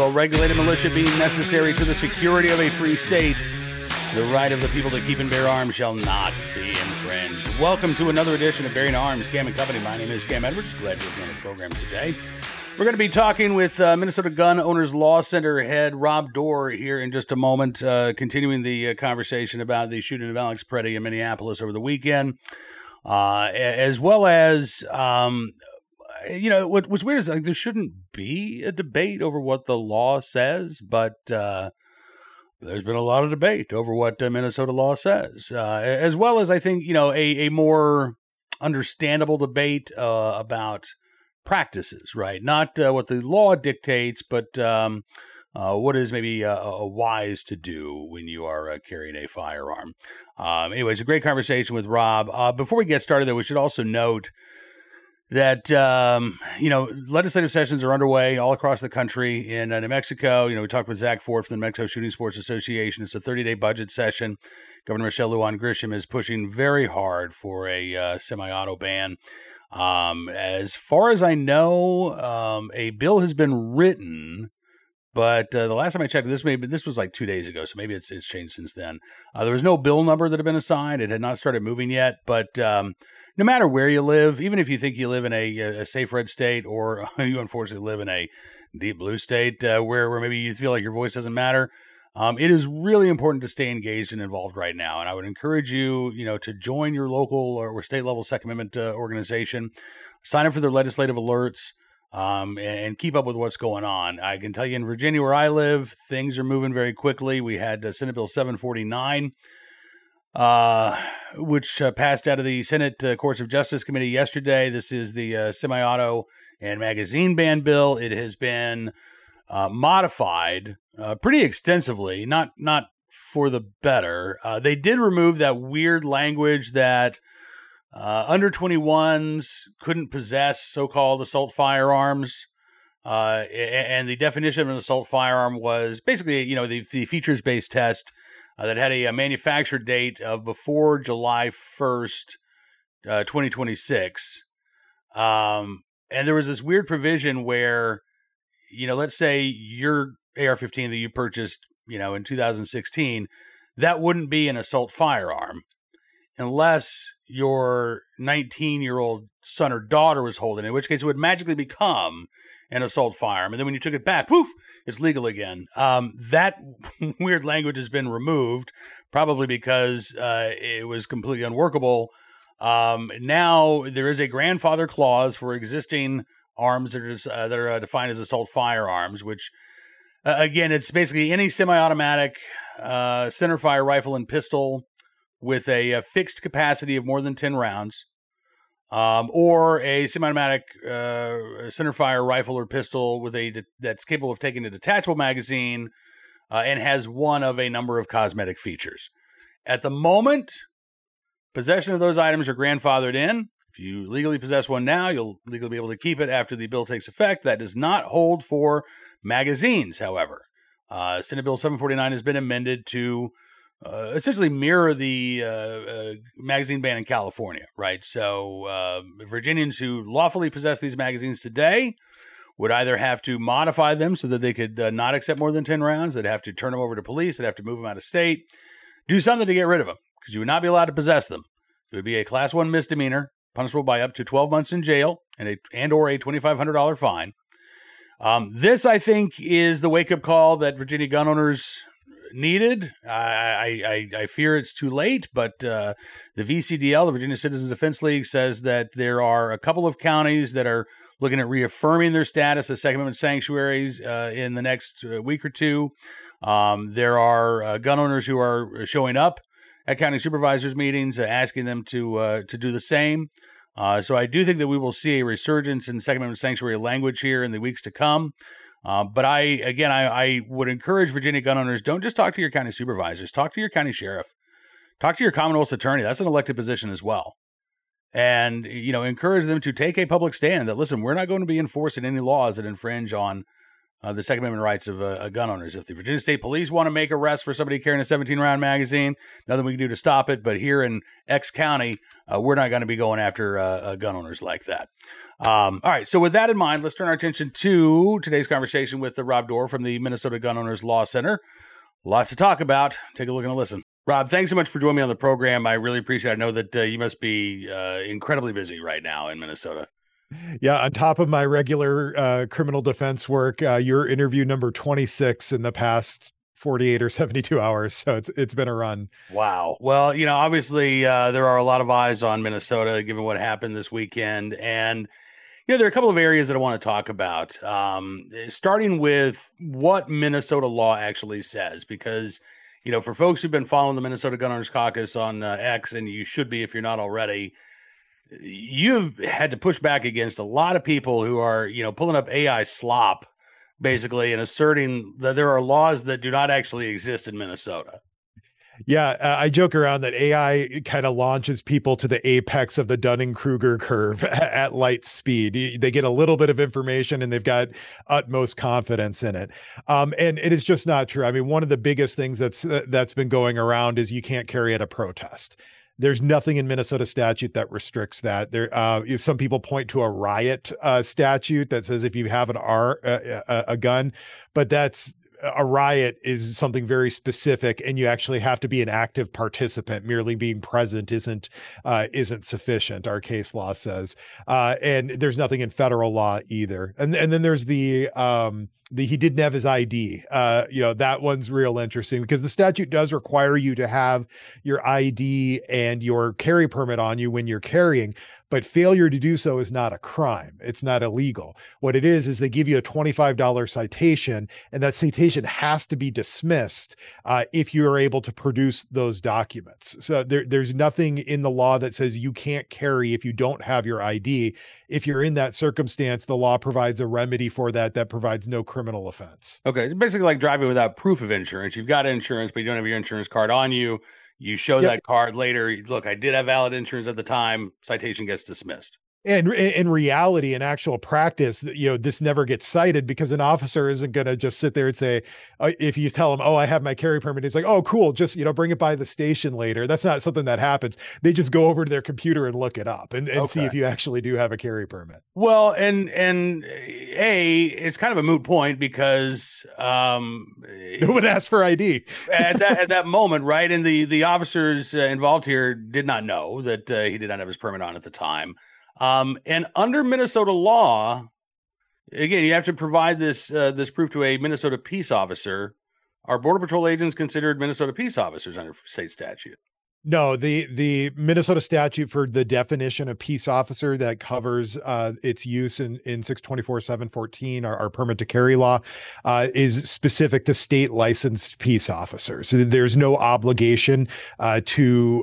well-regulated militia being necessary to the security of a free state, the right of the people to keep and bear arms shall not be infringed. Welcome to another edition of Bearing Arms, Cam & Company. My name is Cam Edwards. Glad you're on the program today. We're going to be talking with Minnesota Gun Owners Law Center head Rob Doar here in just a moment, continuing the conversation about the shooting of Alex Preddy in Minneapolis over the weekend, as well as... what's weird is like there shouldn't be a debate over what the law says, but there's been a lot of debate over what Minnesota law says, as well as I think, a more understandable debate about practices, right? Not what the law dictates, but what is maybe wise to do when you are carrying a firearm. Anyways, a great conversation with Rob. Before we get started, though, we should also note that, legislative sessions are underway all across the country. In New Mexico, we talked with Zach Ford from the New Mexico Shooting Sports Association. It's a 30-day budget session. Governor Michelle Lujan Grisham is pushing very hard for a semi-auto ban. As far as I know, a bill has been written, but the last time I checked, this was like 2 days ago, so maybe it's changed since then. There was no bill number that had been assigned. It had not started moving yet, but no matter where you live, even if you think you live in a safe red state or you unfortunately live in a deep blue state where maybe you feel like your voice doesn't matter, it is really important to stay engaged and involved right now. And I would encourage you, to join your local or state level Second Amendment organization, sign up for their legislative alerts, and keep up with what's going on. I can tell you in Virginia, where I live, things are moving very quickly. We had Senate Bill 749, which passed out of the Senate Courts of Justice Committee yesterday. This is the semi-auto and magazine ban bill. It has been modified pretty extensively, not for the better. They did remove that weird language that under 21s couldn't possess so-called assault firearms. And the definition of an assault firearm was basically, the features-based test that had a manufacture date of before July 1st, 2026. And there was this weird provision where, let's say your AR-15 that you purchased, in 2016, that wouldn't be an assault firearm unless your 19-year-old son or daughter was holding it, in which case it would magically become an assault firearm. And then when you took it back, poof, it's legal again. That weird language has been removed, probably because it was completely unworkable. Now there is a grandfather clause for existing arms that are defined as assault firearms, which, again, it's basically any semi-automatic centerfire rifle and pistol with a fixed capacity of more than 10 rounds, or a semi-automatic centerfire rifle or pistol with that's capable of taking a detachable magazine and has one of a number of cosmetic features. At the moment, possession of those items are grandfathered in. If you legally possess one now, you'll legally be able to keep it after the bill takes effect. That does not hold for magazines, however. Senate Bill 749 has been amended to essentially mirror the magazine ban in California, right? So Virginians who lawfully possess these magazines today would either have to modify them so that they could not accept more than 10 rounds, they'd have to turn them over to police, they'd have to move them out of state, do something to get rid of them, because you would not be allowed to possess them. It would be a Class 1 misdemeanor, punishable by up to 12 months in jail and/or a $2,500 fine. This, I think, is the wake-up call that Virginia gun owners needed. I fear it's too late, but the VCDL, the Virginia Citizens Defense League, says that there are a couple of counties that are looking at reaffirming their status as Second Amendment sanctuaries in the next week or two. There are gun owners who are showing up at county supervisors meetings, asking them to do the same. So I do think that we will see a resurgence in Second Amendment sanctuary language here in the weeks to come. But I would encourage Virginia gun owners, don't just talk to your county supervisors, talk to your county sheriff, talk to your Commonwealth's attorney. That's an elected position as well. And, encourage them to take a public stand that, listen, we're not going to be enforcing any laws that infringe on the Second Amendment rights of gun owners. If the Virginia State Police want to make arrests for somebody carrying a 17-round magazine, nothing we can do to stop it. But here in X County, we're not going to be going after gun owners like that. All right. So with that in mind, let's turn our attention to today's conversation with Rob Doar from the Minnesota Gun Owners Law Center. Lots to talk about. Take a look and a listen. Rob, thanks so much for joining me on the program. I really appreciate it. I know that you must be incredibly busy right now in Minnesota. Yeah, on top of my regular criminal defense work, you're interview number 26 in the past 48 or 72 hours. So it's been a run. Wow. Well, obviously there are a lot of eyes on Minnesota given what happened this weekend. And, there are a couple of areas that I want to talk about, starting with what Minnesota law actually says, because, for folks who've been following the Minnesota Gun Owners Caucus on X, and you should be if you're not already, you've had to push back against a lot of people who are, pulling up AI slop, basically, and asserting that there are laws that do not actually exist in Minnesota. Yeah, I joke around that AI kind of launches people to the apex of the Dunning-Kruger curve at light speed. They get a little bit of information and they've got utmost confidence in it. And it is just not true. I mean, one of the biggest things that's been going around is you can't carry at a protest. There's nothing in Minnesota statute that restricts that. If some people point to a riot statute that says if you have a gun, but a riot is something very specific, and you actually have to be an active participant. Merely being present isn't sufficient, our case law says. And there's nothing in federal law either. And then there's he didn't have his ID. That one's real interesting because the statute does require you to have your ID and your carry permit on you when you're carrying, but failure to do so is not a crime. It's not illegal. What it is they give you a $25 citation, and that citation has to be dismissed if you are able to produce those documents. So there's nothing in the law that says you can't carry if you don't have your ID. If you're in that circumstance, the law provides a remedy for that provides no criminal offense. Okay. Basically like driving without proof of insurance. You've got insurance, but you don't have your insurance card on you. You show that card later. Look, I did have valid insurance at the time. Citation gets dismissed. And in reality, in actual practice, this never gets cited because an officer isn't going to just sit there and say, if you tell them, oh, I have my carry permit, it's like, oh, cool. Just, bring it by the station later. That's not something that happens. They just go over to their computer and look it up and see if you actually do have a carry permit. Well, and it's kind of a moot point because no one asked for ID at that moment, right? And the officers involved here did not know that he did not have his permit on at the time. And under Minnesota law, again, you have to provide this proof to a Minnesota peace officer. Are Border Patrol agents considered Minnesota peace officers under state statute? No, the Minnesota statute for the definition of peace officer that covers its use in 624-714, our permit to carry law, is specific to state licensed peace officers. So there's no obligation to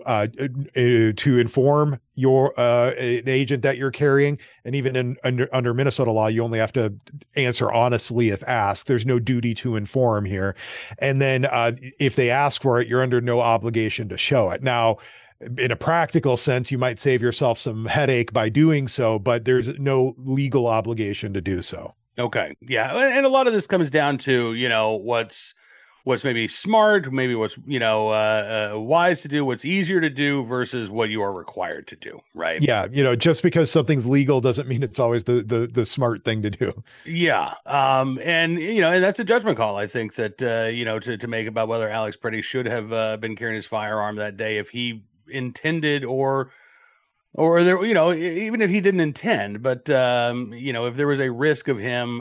inform an agent that you're carrying, and even under Minnesota law, you only have to answer honestly if asked. There's no duty to inform here, and then if they ask for it, you're under no obligation to show it. Now, in a practical sense, you might save yourself some headache by doing so, but there's no legal obligation to do so. Okay, yeah, and a lot of this comes down to what's maybe smart, maybe what's wise to do, what's easier to do versus what you are required to do, right? Yeah, just because something's legal doesn't mean it's always the smart thing to do. Yeah, and that's a judgment call. I think that to make about whether Alex Preddy should have been carrying his firearm that day if he intended or there, even if he didn't intend, but if there was a risk of him,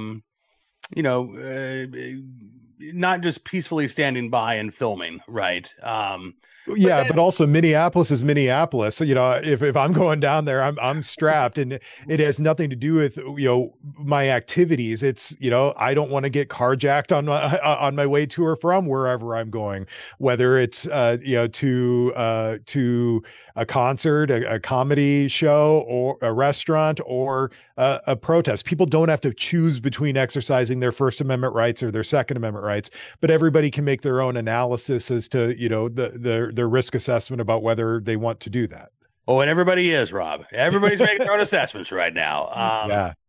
not just peacefully standing by and filming, right? But also Minneapolis is Minneapolis. If I'm going down there, I'm strapped, and it has nothing to do with my activities. It's I don't want to get carjacked on my way to or from wherever I'm going, whether it's to a concert, a comedy show, or a restaurant, or a protest. People don't have to choose between exercising their First Amendment rights or their Second Amendment rights, but everybody can make their own analysis as to their risk assessment about whether they want to do that. Oh, and everybody is, Rob. Everybody's making their own assessments right now. Yeah.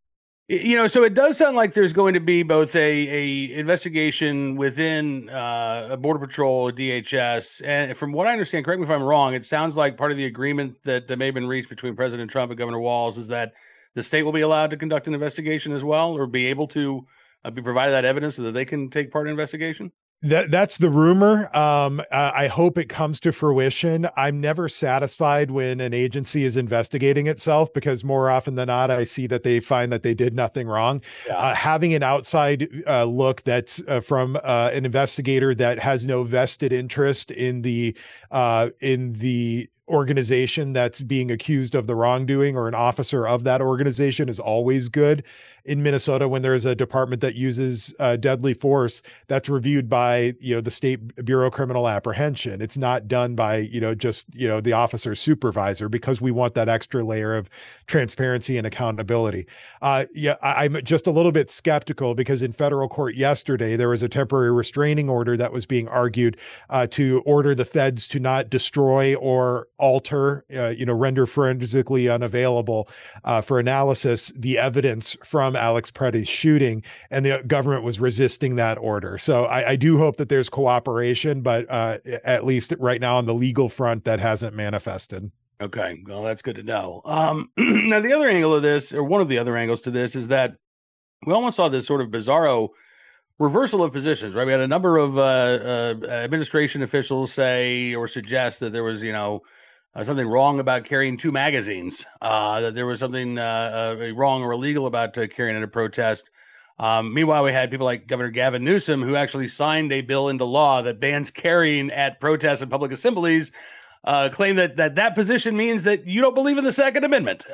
So it does sound like there's going to be both a investigation within Border Patrol, DHS, and from what I understand, correct me if I'm wrong, it sounds like part of the agreement that may have been reached between President Trump and Governor Walz is that the state will be allowed to conduct an investigation as well, or be able to be provided that evidence so that they can take part in investigation. That's the rumor. I hope it comes to fruition. I'm never satisfied when an agency is investigating itself because more often than not, I see that they find that they did nothing wrong. Yeah. Having an outside look that's from an investigator that has no vested interest in the organization that's being accused of the wrongdoing or an officer of that organization is always good. In Minnesota, when there's a department that uses deadly force, that's reviewed by the State Bureau of Criminal Apprehension. It's not done by just the officer's supervisor because we want that extra layer of transparency and accountability. I'm just a little bit skeptical because in federal court yesterday there was a temporary restraining order that was being argued to order the feds to not destroy or alter, render forensically unavailable for analysis the evidence from Alex Pretty's shooting, and the government was resisting that order. So I do hope that there's cooperation, but at least right now on the legal front, that hasn't manifested. Okay, well, that's good to know. Now, the other angle of this, or one of the other angles to this, is that we almost saw this sort of bizarro reversal of positions, right? We had a number of administration officials say or suggest that there was, something wrong about carrying two magazines, that there was something wrong or illegal about carrying in a protest. Meanwhile, we had people like Governor Gavin Newsom, who actually signed a bill into law that bans carrying at protests and public assemblies, claim that position means that you don't believe in the Second Amendment.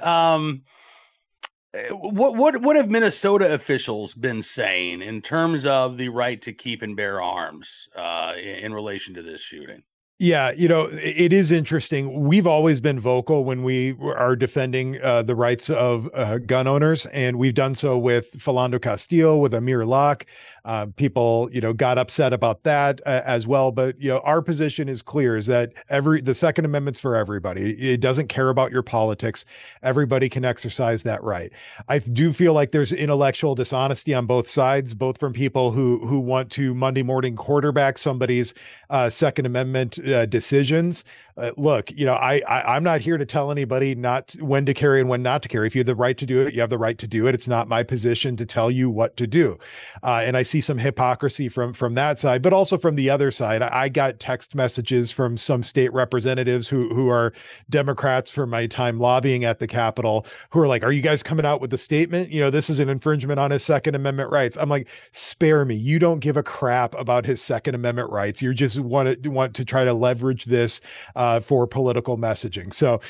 What have Minnesota officials been saying in terms of the right to keep and bear arms in relation to this shooting? Yeah, it is interesting. We've always been vocal when we are defending the rights of gun owners, and we've done so with Philando Castile, with Amir Locke. People, got upset about that as well. But, our position is clear, is that the Second Amendment's for everybody. It doesn't care about your politics. Everybody can exercise that right. I do feel like there's intellectual dishonesty on both sides, both from people who want to Monday morning quarterback somebody's Second Amendment decisions. Look, I'm not here to tell anybody not when to carry and when not to carry. If you have the right to do it, you have the right to do it. It's not my position to tell you what to do. And I see some hypocrisy from that side, but also from the other side. I got text messages from some state representatives who are Democrats from my time lobbying at the Capitol, who are like, "Are you guys coming out with a statement? This is an infringement on his Second Amendment rights." I'm like, spare me. You don't give a crap about his Second Amendment rights. You just want to try to leverage this for political messaging. So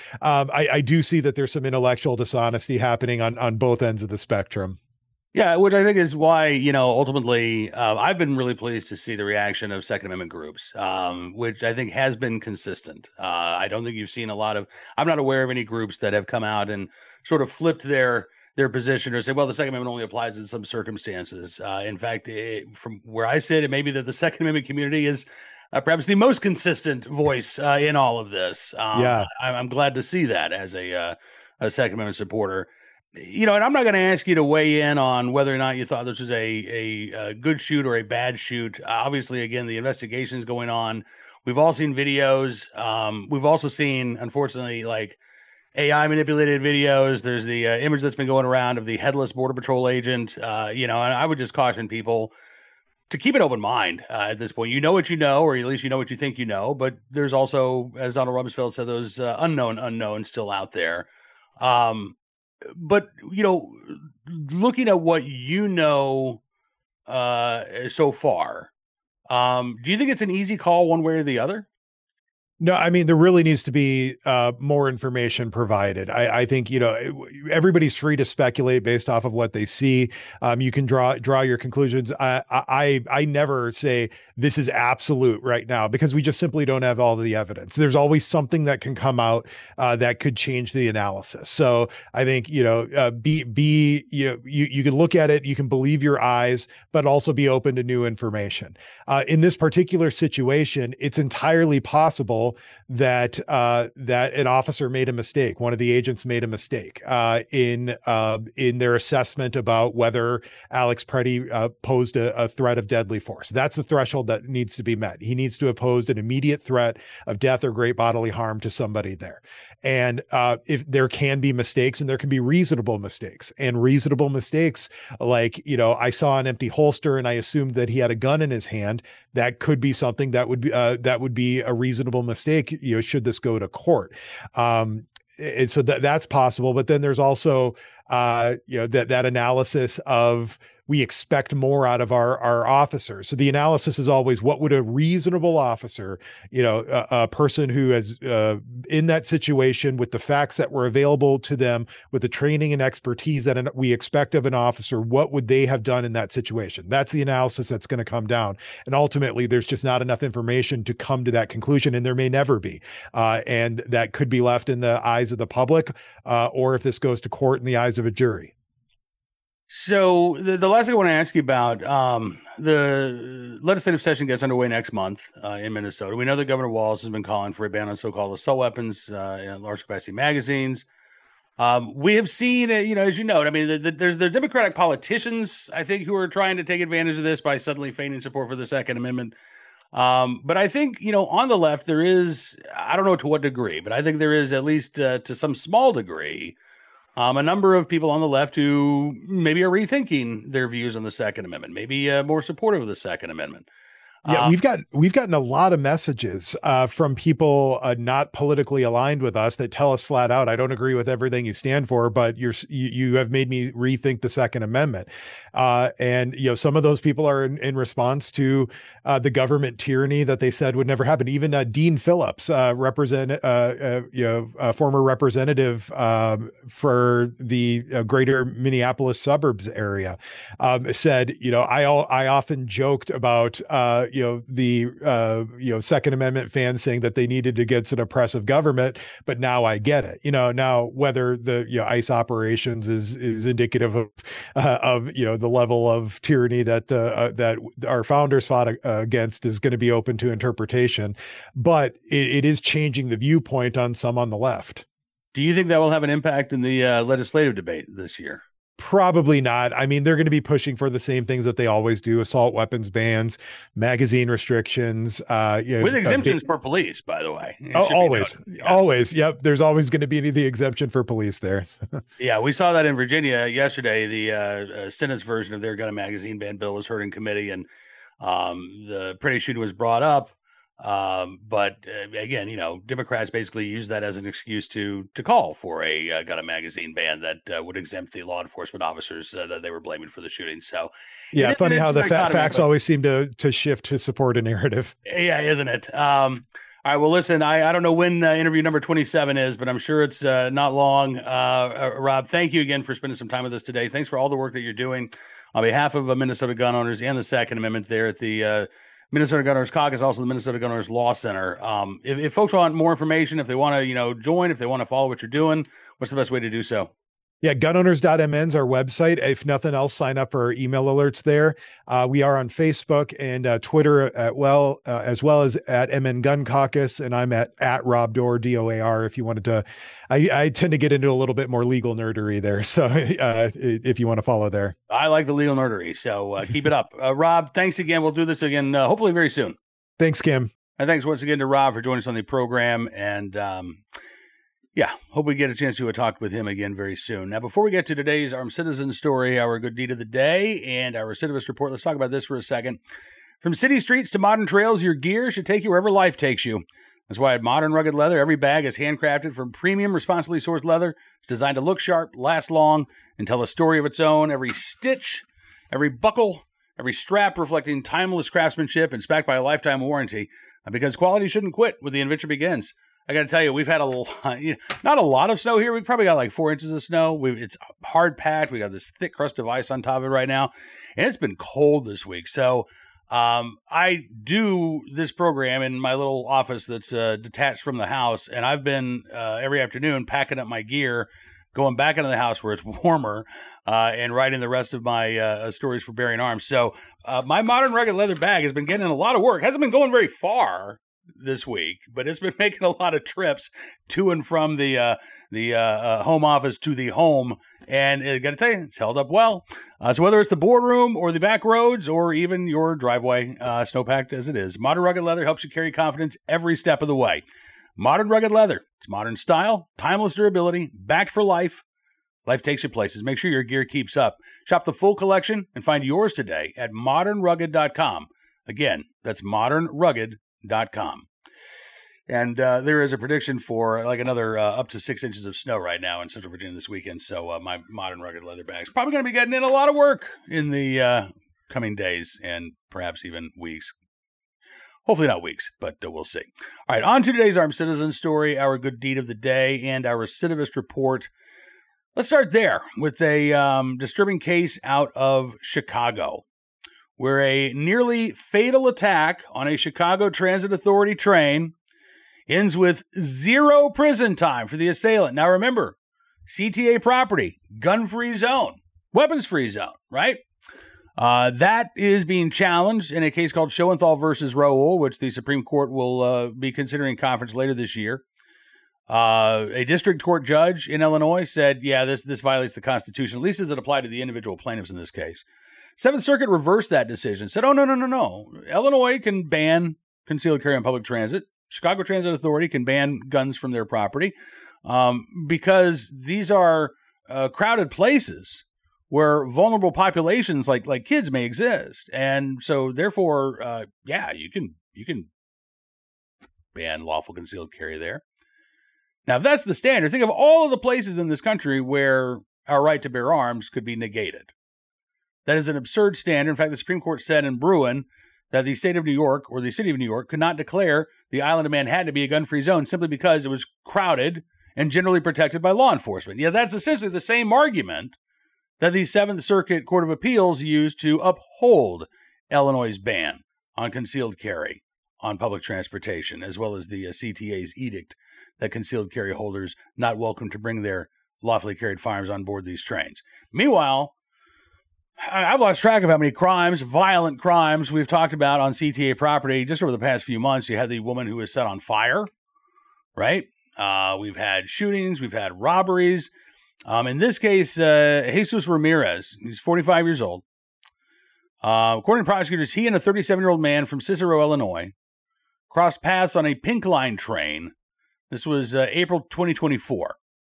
I do see that there's some intellectual dishonesty happening on both ends of the spectrum. Yeah, which I think is why, ultimately, I've been really pleased to see the reaction of Second Amendment groups, which I think has been consistent. I don't think you've seen I'm not aware of any groups that have come out and sort of flipped their position or say, well, the Second Amendment only applies in some circumstances. In fact, from where I sit, it may be that the Second Amendment community is perhaps the most consistent voice in all of this. I'm glad to see that as a Second Amendment supporter. And I'm not going to ask you to weigh in on whether or not you thought this was a good shoot or a bad shoot. Obviously, again, the investigation is going on. We've all seen videos. We've also seen, unfortunately, like AI manipulated videos. There's the image that's been going around of the headless Border Patrol agent. And I would just caution people to keep an open mind at this point. You know what you know, or at least you know what you think you know. But there's also, as Donald Rumsfeld said, those unknown unknowns still out there. But looking at what so far, do you think it's an easy call one way or the other? No, I mean, there really needs to be more information provided. I think, everybody's free to speculate based off of what they see. You can draw your conclusions. I never say this is absolute right now because we just simply don't have all the evidence. There's always something that can come out that could change the analysis. So I think, you can look at it, you can believe your eyes, but also be open to new information. In this particular situation, it's entirely possible possible that that an officer made a mistake. One of the agents made a mistake in their assessment about whether Alex Preddy posed a threat of deadly force. That's the threshold that needs to be met. He needs to have posed an immediate threat of death or great bodily harm to somebody there. And if there can be mistakes, and there can be reasonable mistakes, and reasonable mistakes, like, I saw an empty holster and I assumed that he had a gun in his hand. That could be something that would be a reasonable mistake, should this go to court. And so that's possible. But then there's also, that analysis of, we expect more out of our officers. So the analysis is always, what would a reasonable officer, a person who is in that situation with the facts that were available to them, with the training and expertise that we expect of an officer, what would they have done in that situation? That's the analysis that's going to come down. And ultimately, there's just not enough information to come to that conclusion, and there may never be. And that could be left in the eyes of the public, or if this goes to court, in the eyes of a jury. So the last thing I want to ask you about, the legislative session gets underway next month in Minnesota. We know that Governor Walz has been calling for a ban on so-called assault weapons in large capacity magazines. We have seen, as you know, I mean, there's the Democratic politicians, I think, who are trying to take advantage of this by suddenly feigning support for the Second Amendment. But I think, on the left, there is, I don't know to what degree, but I think there is, at least to some small degree, a number of people on the left who maybe are rethinking their views on the Second Amendment, maybe more supportive of the Second Amendment. Yeah, we've gotten a lot of messages from people not politically aligned with us that tell us flat out, I don't agree with everything you stand for, but you have made me rethink the Second Amendment. And some of those people are in response to the government tyranny that they said would never happen. Even Dean Phillips, former representative for the greater Minneapolis suburbs area, said, I often joked about the Second Amendment fans saying that they needed against an oppressive government, but now I get it. Now whether the ICE operations is indicative of the level of tyranny that that our founders fought against is going to be open to interpretation, but it is changing the viewpoint on some on the left. Do you think that will have an impact in the legislative debate this year? Probably not. I mean, they're going to be pushing for the same things that they always do: assault weapons bans, magazine restrictions, with exemptions for police, by the way. Always. Yep. There's always going to be the exemption for police there. Yeah, we saw that in Virginia yesterday. The Senate's version of their gun and magazine ban bill was heard in committee, and the Preddy shooting was brought up. But again, Democrats basically use that as an excuse to call for a gun and magazine ban that would exempt the law enforcement officers that they were blaming for the shooting. So, yeah, funny how the facts always seem to shift to support a narrative. Yeah, isn't it? All right. Well, listen, I don't know when interview number 27 is, but I'm sure it's not long. Rob, thank you again for spending some time with us today. Thanks for all the work that you're doing on behalf of Minnesota gun owners and the Second Amendment there at the Minnesota Gun Owners Caucus, also the Minnesota Gun Owners Law Center. If folks want more information, if they want to, join, if they want to follow what you're doing, what's the best way to do so? Yeah, gunowners.mn is our website. If nothing else, sign up for our email alerts there. We are on Facebook and Twitter as well as at MN Gun Caucus, and I'm at Rob Doar, DOAR, if you wanted to. I tend to get into a little bit more legal nerdery there, so if you want to follow there. I like the legal nerdery, so keep it up. Rob, thanks again. We'll do this again hopefully very soon. Thanks, Kim. And thanks once again to Rob for joining us on the program, and yeah, hope we get a chance to talk with him again very soon. Now, before we get to today's Armed Citizen story, our good deed of the day, and our recidivist report, let's talk about this for a second. From city streets to modern trails, your gear should take you wherever life takes you. That's why at Modern Rugged Leather, every bag is handcrafted from premium, responsibly sourced leather. It's designed to look sharp, last long, and tell a story of its own. Every stitch, every buckle, every strap reflecting timeless craftsmanship and backed by a lifetime warranty. Because quality shouldn't quit when the adventure begins. I got to tell you, we've had not a lot of snow here. We've probably got like 4 inches of snow. It's hard packed. We got this thick crust of ice on top of it right now. And it's been cold this week. So I do this program in my little office that's detached from the house. And I've been every afternoon packing up my gear, going back into the house where it's warmer, and writing the rest of my stories for Bearing Arms. So my Modern Rugged Leather bag has been getting a lot of work. Hasn't been going very far this week, but it's been making a lot of trips to and from the home office to the home. And I got to tell you, it's held up well. So whether it's the boardroom or the back roads or even your driveway, snowpacked as it is, Modern Rugged Leather helps you carry confidence every step of the way. Modern Rugged Leather. It's modern style, timeless durability, backed for life. Life takes you places. Make sure your gear keeps up. Shop the full collection and find yours today at modernrugged.com. Again, that's modernrugged.com. And there is a prediction for like another up to 6 inches of snow right now in Central Virginia this weekend. So my Modern Rugged Leather bag's probably going to be getting in a lot of work in the coming days and perhaps even weeks. Hopefully not weeks, but we'll see. All right, on to today's Armed Citizen story, our good deed of the day, and our recidivist report. Let's start there with a disturbing case out of Chicago, where a nearly fatal attack on a Chicago Transit Authority train ends with 0 prison time for the assailant. Now remember, CTA property, gun-free zone, weapons-free zone, right? That is being challenged in a case called Schoenthal versus Raoul, which the Supreme Court will be considering conference later this year. A district court judge in Illinois said, yeah, this violates the Constitution, at least as it applied to the individual plaintiffs in this case. Seventh Circuit reversed that decision, said, oh, no. Illinois can ban concealed carry on public transit. Chicago Transit Authority can ban guns from their property because these are crowded places where vulnerable populations like kids may exist. And so therefore, you can ban lawful concealed carry there. Now, if that's the standard, think of all of the places in this country where our right to bear arms could be negated. That is an absurd standard. In fact, the Supreme Court said in Bruin that the state of New York or the city of New York could not declare the island of Manhattan to be a gun-free zone simply because it was crowded and generally protected by law enforcement. Yeah, that's essentially the same argument that the Seventh Circuit Court of Appeals used to uphold Illinois' ban on concealed carry on public transportation, as well as the CTA's edict that concealed carry holders not welcome to bring their lawfully carried firearms on board these trains. Meanwhile, I've lost track of how many crimes, violent crimes, we've talked about on CTA property just over the past few months. You had the woman who was set on fire, right? We've had shootings, we've had robberies. In this case, Jesus Ramirez, he's 45 years old. According to prosecutors, he and a 37-year-old man from Cicero, Illinois, crossed paths on a Pink Line train. This was April 2024.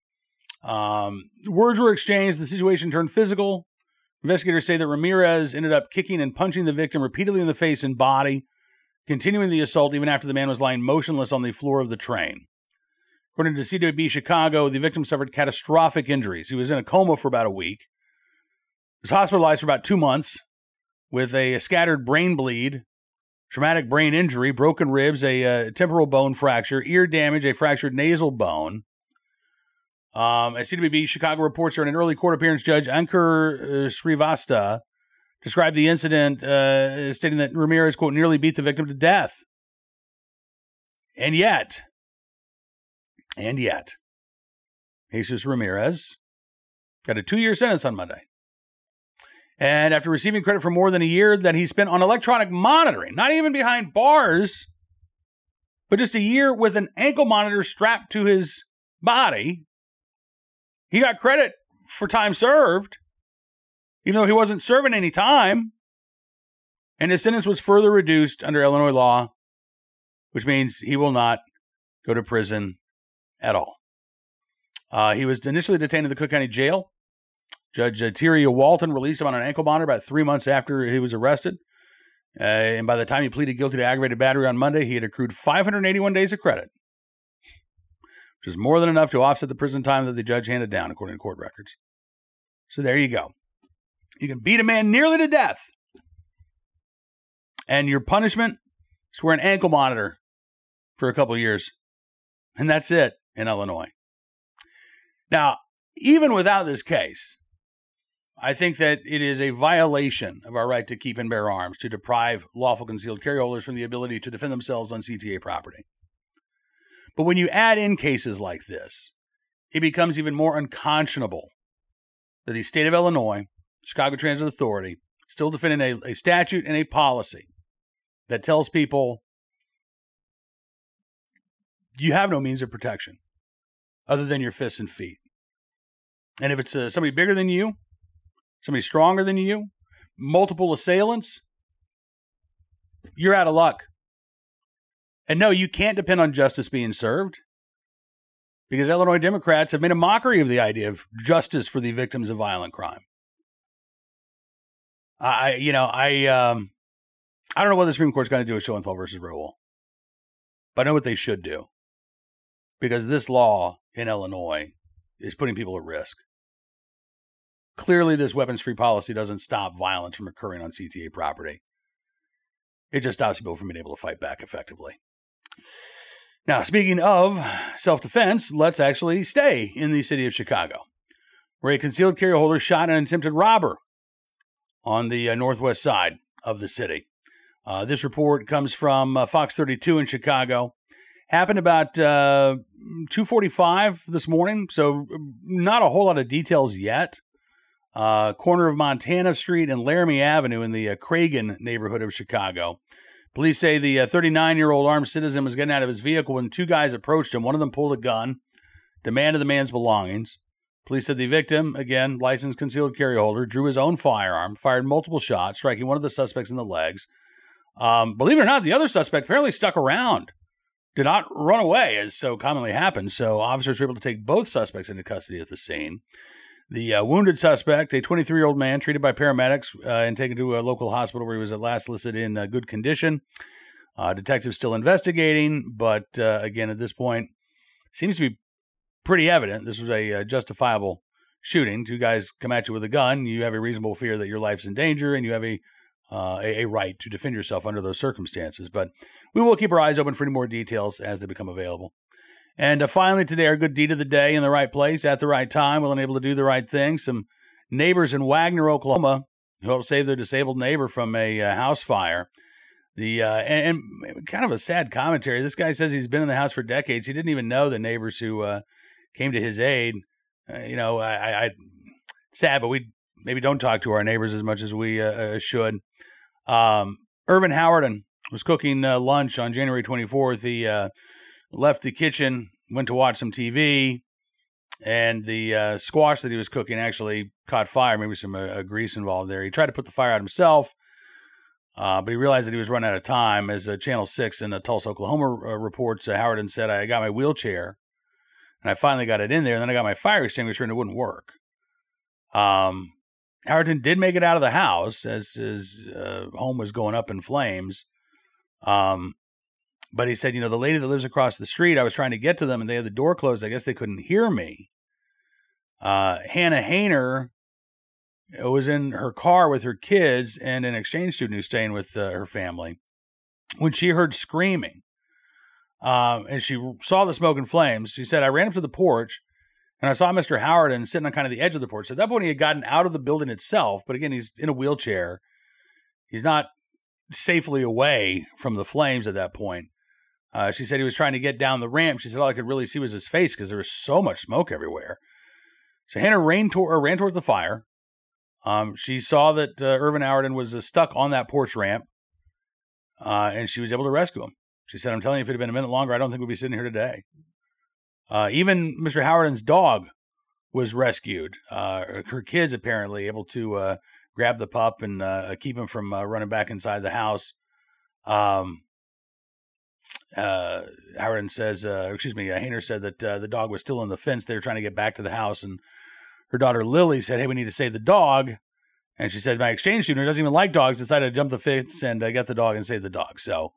Words were exchanged. The situation turned physical. Investigators say that Ramirez ended up kicking and punching the victim repeatedly in the face and body, continuing the assault even after the man was lying motionless on the floor of the train. According to CWB Chicago, the victim suffered catastrophic injuries. He was in a coma for about a week. He was hospitalized for about 2 months with a scattered brain bleed, traumatic brain injury, broken ribs, a temporal bone fracture, ear damage, a fractured nasal bone. As CWB Chicago reports during an early court appearance, Judge Ankur Srivastava described the incident, stating that Ramirez, quote, nearly beat the victim to death. And yet, Jesus Ramirez got a 2-year sentence on Monday. And after receiving credit for more than a year that he spent on electronic monitoring, not even behind bars, but just a year with an ankle monitor strapped to his body, he got credit for time served, even though he wasn't serving any time. And his sentence was further reduced under Illinois law, which means he will not go to prison at all. He was initially detained in the Cook County Jail. Judge Tyria Walton released him on an ankle monitor about 3 months after he was arrested. And by the time he pleaded guilty to aggravated battery on Monday, he had accrued 581 days of credit, which is more than enough to offset the prison time that the judge handed down, according to court records. So there you go. You can beat a man nearly to death, and your punishment is to wear an ankle monitor for a couple years. And that's it in Illinois. Now, even without this case, I think that it is a violation of our right to keep and bear arms to deprive lawful concealed carry holders from the ability to defend themselves on CTA property. But when you add in cases like this, it becomes even more unconscionable that the state of Illinois, Chicago Transit Authority, still defending a statute and a policy that tells people you have no means of protection other than your fists and feet. And if it's somebody bigger than you, somebody stronger than you, multiple assailants, you're out of luck. And no, you can't depend on justice being served, because Illinois Democrats have made a mockery of the idea of justice for the victims of violent crime. I don't know what the Supreme Court's going to do with Schoenfeld versus Rowell, but I know what they should do, because this law in Illinois is putting people at risk. Clearly, this weapons-free policy doesn't stop violence from occurring on CTA property. It just stops people from being able to fight back effectively. Now, speaking of self-defense, let's actually stay in the city of Chicago, where a concealed carry holder shot an attempted robber on the northwest side of the city. This report comes from Fox 32 in Chicago. Happened about 2:45 this morning, so not a whole lot of details yet. Corner of Montana Street and Laramie Avenue in the Cragen neighborhood of Chicago. Police say the 39-year-old armed citizen was getting out of his vehicle when two guys approached him. One of them pulled a gun, demanded the man's belongings. Police said the victim, again, licensed concealed carry holder, drew his own firearm, fired multiple shots, striking one of the suspects in the legs. Believe it or not, the other suspect apparently stuck around, did not run away, as so commonly happens. So officers were able to take both suspects into custody at the scene. The wounded suspect, a 23-year-old man treated by paramedics and taken to a local hospital where he was at last listed in good condition. Detectives still investigating, but again, at this point, seems to be pretty evident this was a justifiable shooting. Two guys come at you with a gun. You have a reasonable fear that your life's in danger, and you have a right to defend yourself under those circumstances. But we will keep our eyes open for any more details as they become available. And finally today, our good deed of the day, in the right place at the right time, willing and able to do the right thing. Some neighbors in Wagner, Oklahoma, who helped save their disabled neighbor from a house fire. And kind of a sad commentary. This guy says he's been in the house for decades. He didn't even know the neighbors who came to his aid. Sad, but we maybe don't talk to our neighbors as much as we should. Irvin Howerton was cooking lunch on January 24th. He left the kitchen, went to watch some TV, and the squash that he was cooking actually caught fire. Maybe some grease involved there. He tried to put the fire out himself, but he realized that he was running out of time. As Channel 6 in Tulsa, Oklahoma reports, Howerton said, I got my wheelchair, and I finally got it in there, and then I got my fire extinguisher, and it wouldn't work. Howerton did make it out of the house as his home was going up in flames. But he said, the lady that lives across the street, I was trying to get to them and they had the door closed. I guess they couldn't hear me. Hannah Hayner was in her car with her kids and an exchange student who's staying with her family when she heard screaming. And she saw the smoke and flames. She said, I ran up to the porch and I saw Mr. Howerton sitting on kind of the edge of the porch. So at that point, he had gotten out of the building itself. But again, he's in a wheelchair. He's not safely away from the flames at that point. She said he was trying to get down the ramp. She said all I could really see was his face because there was so much smoke everywhere. So Hannah ran towards the fire. She saw that Irvin Howerton was stuck on that porch ramp, and she was able to rescue him. She said, I'm telling you, if it had been a minute longer, I don't think we'd be sitting here today. Even Mr. Howerton's dog was rescued. Her kids apparently able to grab the pup and keep him from running back inside the house. Hayner said that the dog was still in the fence. They were trying to get back to the house, and her daughter Lily said, hey, we need to save the dog. And she said, my exchange student, who doesn't even like dogs, decided to jump the fence and get the dog and save the dog. So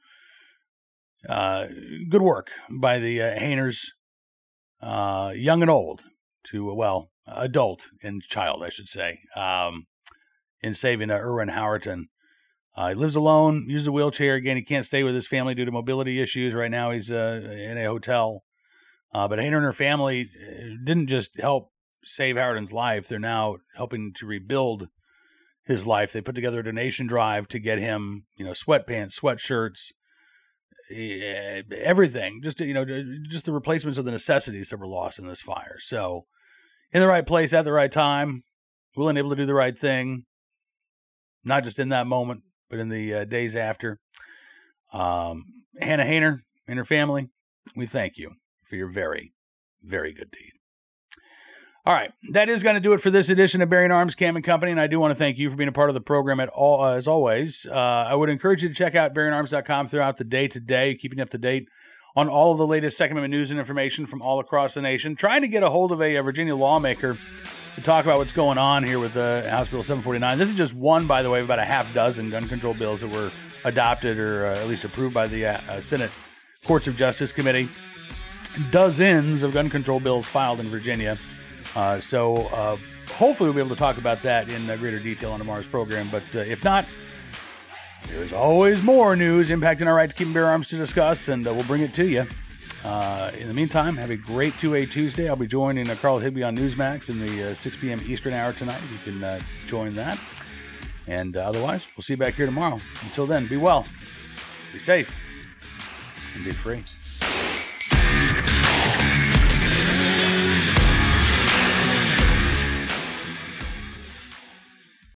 good work by the Hayners, young and old, adult and child, I should say, in saving Irvin Howerton. He lives alone, uses a wheelchair. Again, he can't stay with his family due to mobility issues. Right now, he's in a hotel. But Hayner and her family didn't just help save Howerton's life. They're now helping to rebuild his life. They put together a donation drive to get him, sweatpants, sweatshirts, everything. Just the replacements of the necessities that were lost in this fire. So, in the right place at the right time, willing and able to do the right thing, not just in that moment, but in the days after. Hannah Hayner and her family, we thank you for your very, very good deed. All right, that is going to do it for this edition of Bearing Arms Cam and Company, and I do want to thank you for being a part of the program as always. I would encourage you to check out bearingarms.com throughout the day today, keeping up to date on all of the latest Second Amendment news and information from all across the nation. Trying to get a hold of a Virginia lawmaker to talk about what's going on here with House Bill 749. This is just one, by the way, of about a half dozen gun control bills that were adopted or at least approved by the Senate Courts of Justice Committee. Dozens of gun control bills filed in Virginia. So hopefully we'll be able to talk about that in greater detail on tomorrow's program. But if not, there's always more news impacting our right to keep and bear arms to discuss, and we'll bring it to you. In the meantime, have a great 2A Tuesday. I'll be joining Carl Higby on Newsmax in the 6 p.m. Eastern hour tonight. You can join that. And otherwise, we'll see you back here tomorrow. Until then, be well, be safe, and be free.